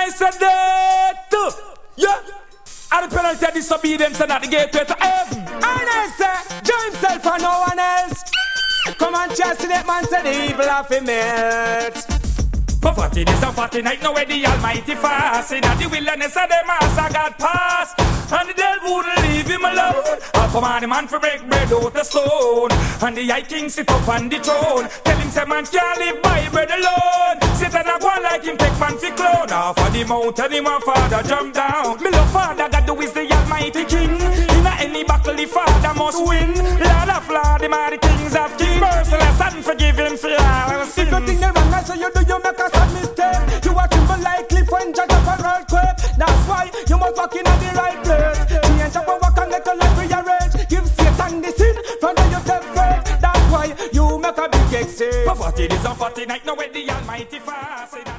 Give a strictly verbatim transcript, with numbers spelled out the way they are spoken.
I said that. Yeah. And the penalty of disobedience and not the gateway to heaven. And I say, Joe himself and no one else. Come on, chastinate man, say the evil of him melt. For forty days and forty nights, now where the Almighty fast. In the wilderness of the master God pass. And the devil wouldn't leave him alone. I'll command the man for break bread out the stone. And the high king sit up on the throne. Tell him say man can't live by bread alone. Satan a go like him take man for clone. Off of the mountain him and father jump down. Me love father God do is the Almighty king. In a any battle the father must win. Lord of Lord, him are the kings of kings. Merciless and forgive him for all sin. If you think the wrong answer you do, you make a sad mistake. You are tremble like cliff when judge up an earthquake. That's why you must walk in at the right place. Change up and walk and let your life rearrange. Give Satan the sin from the you take faith. That's why you make a big exchange. For forty days and forty nights, now where the Almighty fast.